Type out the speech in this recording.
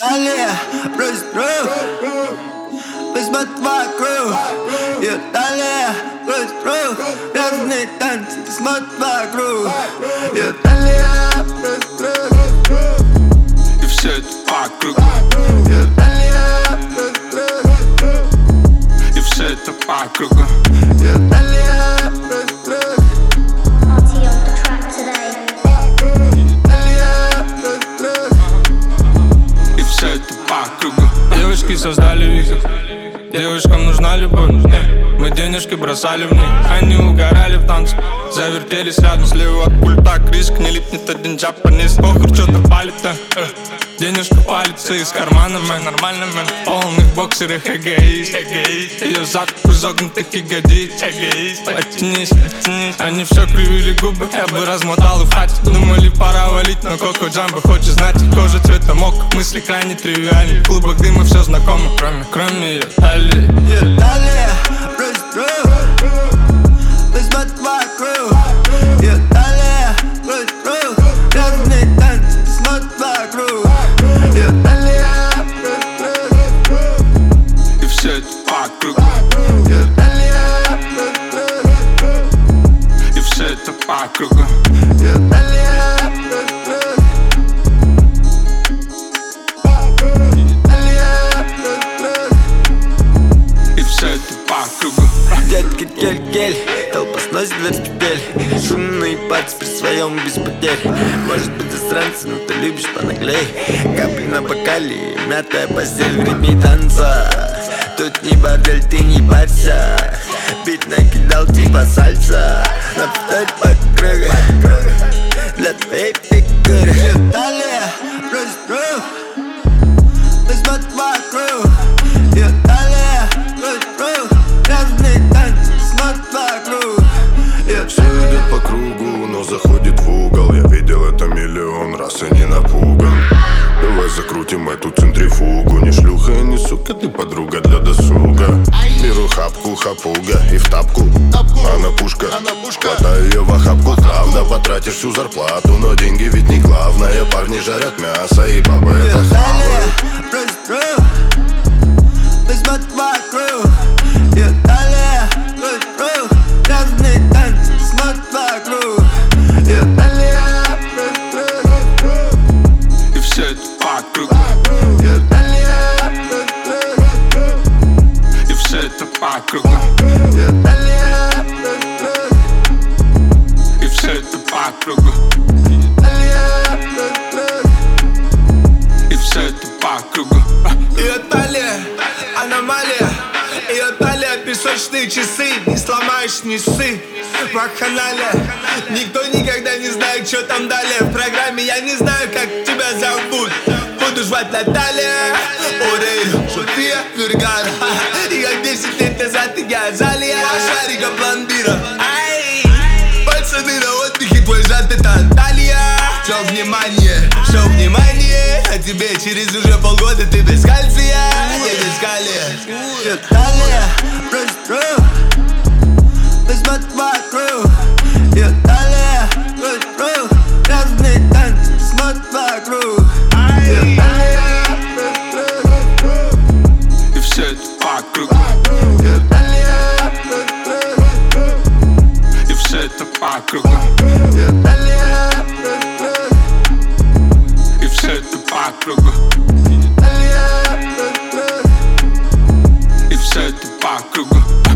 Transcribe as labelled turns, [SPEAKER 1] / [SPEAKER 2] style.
[SPEAKER 1] Далее брось кровь, возьмет вокруг. И далее брось кровь, разные танцы смотрят вокруг. И далее брось кровь,
[SPEAKER 2] и все это вокруг.
[SPEAKER 1] и далее брось кровь,
[SPEAKER 2] и все это вокруг.
[SPEAKER 1] и далее брось кровь.
[SPEAKER 2] Девочки создали вихрь, девушкам нужна любовь. Мы денежки бросали в них, они угорали в танце. Завертелись рядом слева от пульта. Кришка не липнет, один джапанец. Похуй, что-то палит, денежка палится из кармана, мэн. Нормально, мэн. Полных боксерах эгоист. Ее зад изогнутых ягодиц. Потянись, они все кривили губы. Я бы размотал и в хате. Думали, пора валить, но Коко Джамбо хочет знать. Кожа цвета мок, мысли крайне тривиальны. В клубах дыма все знакомо, кроме ее талии.
[SPEAKER 1] И далее брось кровь, возьмет вокруг. И далее брось кровь, разные танцы смотрят вокруг. И далее брось кровь,
[SPEAKER 2] и все это вокруг.
[SPEAKER 1] и далее брось кровь,
[SPEAKER 2] и все это вокруг.
[SPEAKER 1] и далее брось кровь. Детка, кель-кель, толпа сносит вверх петель. Шумные пальцы при своем без потерь. Может быть засранцы, но ты любишь понаглей. Капли на бокале, мятая постель в ритме танца. Тут не бордель, ты не парься. Бит накидал типа сальса. Повторь по кругу для твоей фигуры. Далее брось кровь, возьмет вокруг. И далее брось кровь, разные танцы смотрят вокруг.
[SPEAKER 3] Все идет по кругу, но заходит в угол. Я видел это миллион раз и не напуган. Давай закрутим эту центрифугу. Не шлюха и не сука, ты подруга для досуга. Беру хапку, хапуга и в тапку. Она пушка, хватаю ее в охапку. Правда, потратишь всю зарплату, но деньги ведь не главное. Парни жарят мясо и бабы это хавают.
[SPEAKER 1] Брось кровь, возьмет вокруг. И далее брось кровь, разные танцы смотрят вокруг. И далее брось кровь,
[SPEAKER 2] и все это вокруг.
[SPEAKER 1] и далее брось кровь,
[SPEAKER 2] и все это вокруг.
[SPEAKER 1] и далее брось кровь,
[SPEAKER 2] и все это вокруг.
[SPEAKER 1] далее брось кровь.
[SPEAKER 2] И все это вокруг.
[SPEAKER 4] Ее талия, аномалия. Ее талия, песочные часы. Не сломаешь, не ссы. Вакханалия. Никто никогда не знает, что там далее. В программе я не знаю, как тебя зовут. Буду звать Наталья Орель, София Вергара. И как 10 лет назад я Азалия, шарика пломбира. Пацаны на отдыхе, твой зад это Анталия. Все внимание, а тебе через уже полгода ты без кальция, не без калия.
[SPEAKER 1] И далее брось кровь, возьмет вокруг. И далее брось кровь, разные танцы смотрят вокруг. И далее брось кровь,
[SPEAKER 2] И все это вокруг.
[SPEAKER 1] и далее брось кровь,
[SPEAKER 2] И все это вокруг.
[SPEAKER 1] и далее брось кровь,
[SPEAKER 2] И все это вокруг.
[SPEAKER 1] далее брось кровь.
[SPEAKER 2] И все это вокруг.